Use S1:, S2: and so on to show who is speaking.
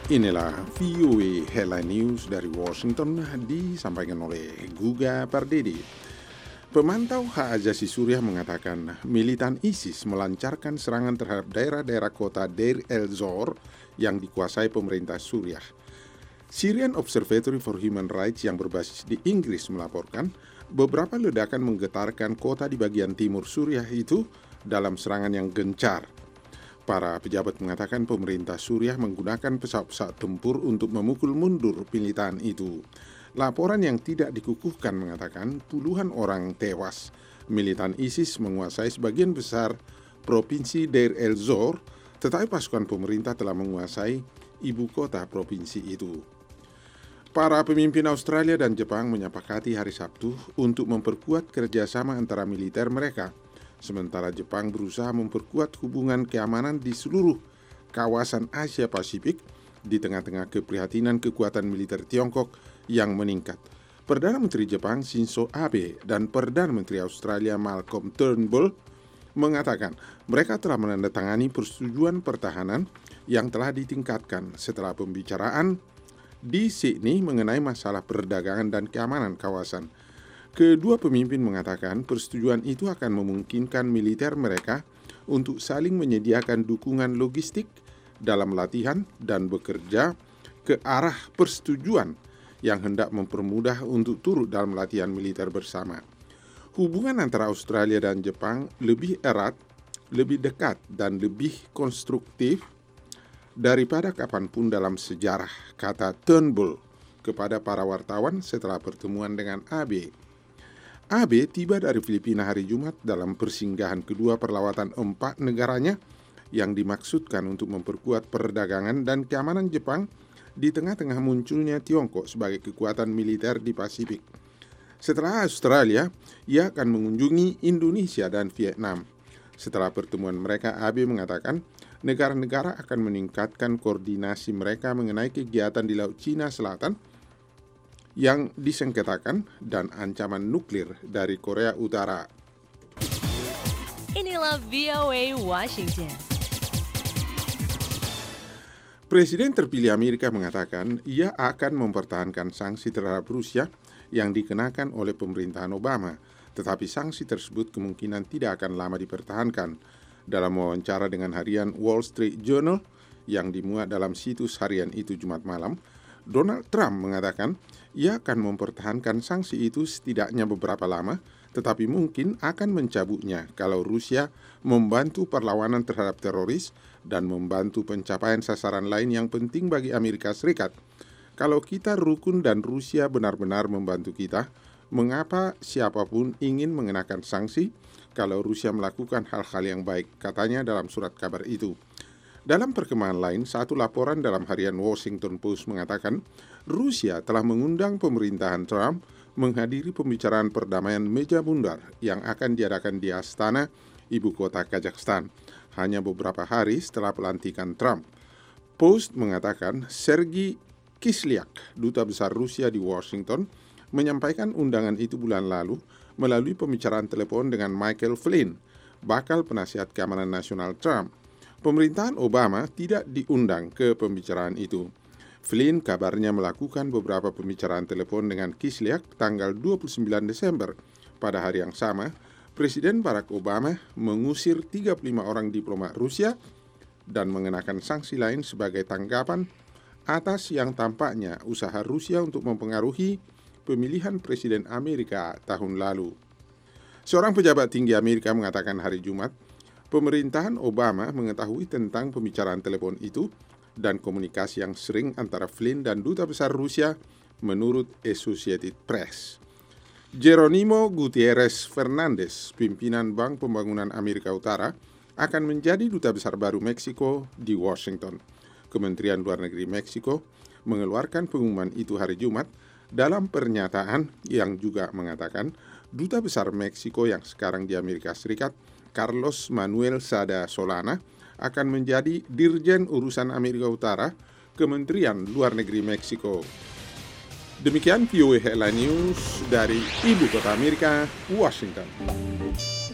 S1: Inilah VOA Headline News dari Washington disampaikan oleh Guga Pardede. Pemantau hak asasi Suriah mengatakan militan ISIS melancarkan serangan terhadap daerah-daerah kota Deir el-Zor yang dikuasai pemerintah Suriah. Syrian Observatory for Human Rights yang berbasis di Inggris melaporkan beberapa ledakan menggetarkan kota di bagian timur Suriah itu dalam serangan yang gencar. Para pejabat mengatakan pemerintah Suriah menggunakan pesawat-pesawat tempur untuk memukul mundur militan itu. Laporan yang tidak dikukuhkan mengatakan puluhan orang tewas. Militan ISIS menguasai sebagian besar provinsi Deir el-Zor, tetapi pasukan pemerintah telah menguasai ibu kota provinsi itu. Para pemimpin Australia dan Jepang menyepakati hari Sabtu untuk memperkuat kerjasama antara militer mereka. Sementara Jepang berusaha memperkuat hubungan keamanan di seluruh kawasan Asia Pasifik di tengah-tengah keprihatinan kekuatan militer Tiongkok yang meningkat. Perdana Menteri Jepang Shinzo Abe dan Perdana Menteri Australia Malcolm Turnbull mengatakan mereka telah menandatangani persetujuan pertahanan yang telah ditingkatkan setelah pembicaraan di Sydney mengenai masalah perdagangan dan keamanan kawasan. Kedua pemimpin mengatakan persetujuan itu akan memungkinkan militer mereka untuk saling menyediakan dukungan logistik dalam latihan dan bekerja ke arah persetujuan yang hendak mempermudah untuk turut dalam latihan militer bersama. Hubungan antara Australia dan Jepang lebih erat, lebih dekat, dan lebih konstruktif daripada kapanpun dalam sejarah, kata Turnbull kepada para wartawan setelah pertemuan dengan Abe. Abe tiba dari Filipina hari Jumat dalam persinggahan kedua perlawatan 4 negaranya yang dimaksudkan untuk memperkuat perdagangan dan keamanan Jepang di tengah-tengah munculnya Tiongkok sebagai kekuatan militer di Pasifik. Setelah Australia, ia akan mengunjungi Indonesia dan Vietnam. Setelah pertemuan mereka, Abe mengatakan negara-negara akan meningkatkan koordinasi mereka mengenai kegiatan di Laut Cina Selatan yang disengketakan dan ancaman nuklir dari Korea Utara.
S2: Inilah VOA Washington.
S1: Presiden terpilih Amerika mengatakan ia akan mempertahankan sanksi terhadap Rusia yang dikenakan oleh pemerintahan Obama, tetapi sanksi tersebut kemungkinan tidak akan lama dipertahankan. Dalam wawancara dengan harian Wall Street Journal yang dimuat dalam situs harian itu Jumat malam, Donald Trump mengatakan ia akan mempertahankan sanksi itu setidaknya beberapa lama, tetapi mungkin akan mencabutnya kalau Rusia membantu perlawanan terhadap teroris dan membantu pencapaian sasaran lain yang penting bagi Amerika Serikat. Kalau kita rukun dan Rusia benar-benar membantu kita, mengapa siapapun ingin mengenakan sanksi kalau Rusia melakukan hal-hal yang baik, katanya dalam surat kabar itu. Dalam perkembangan lain, satu laporan dalam harian Washington Post mengatakan Rusia telah mengundang pemerintahan Trump menghadiri pembicaraan perdamaian meja bundar yang akan diadakan di Astana, ibu kota Kazakhstan, hanya beberapa hari setelah pelantikan Trump. Post mengatakan Sergei Kislyak, duta besar Rusia di Washington, menyampaikan undangan itu bulan lalu melalui pembicaraan telepon dengan Michael Flynn, bakal penasihat keamanan nasional Trump. Pemerintahan Obama tidak diundang ke pembicaraan itu. Flynn kabarnya melakukan beberapa pembicaraan telepon dengan Kislyak tanggal 29 Desember. Pada hari yang sama, Presiden Barack Obama mengusir 35 orang diplomat Rusia dan mengenakan sanksi lain sebagai tanggapan atas yang tampaknya usaha Rusia untuk mempengaruhi pemilihan Presiden Amerika tahun lalu. Seorang pejabat tinggi Amerika mengatakan hari Jumat, pemerintahan Obama mengetahui tentang pembicaraan telepon itu dan komunikasi yang sering antara Flynn dan duta besar Rusia menurut Associated Press. Jeronimo Gutierrez Fernandez, pimpinan Bank Pembangunan Amerika Utara, akan menjadi duta besar baru Meksiko di Washington. Kementerian Luar Negeri Meksiko mengeluarkan pengumuman itu hari Jumat dalam pernyataan yang juga mengatakan duta besar Meksiko yang sekarang di Amerika Serikat, Carlos Manuel Sada Solana, akan menjadi Dirjen Urusan Amerika Utara, Kementerian Luar Negeri Meksiko. Demikian VOA Headline News dari Ibu Kota Amerika, Washington.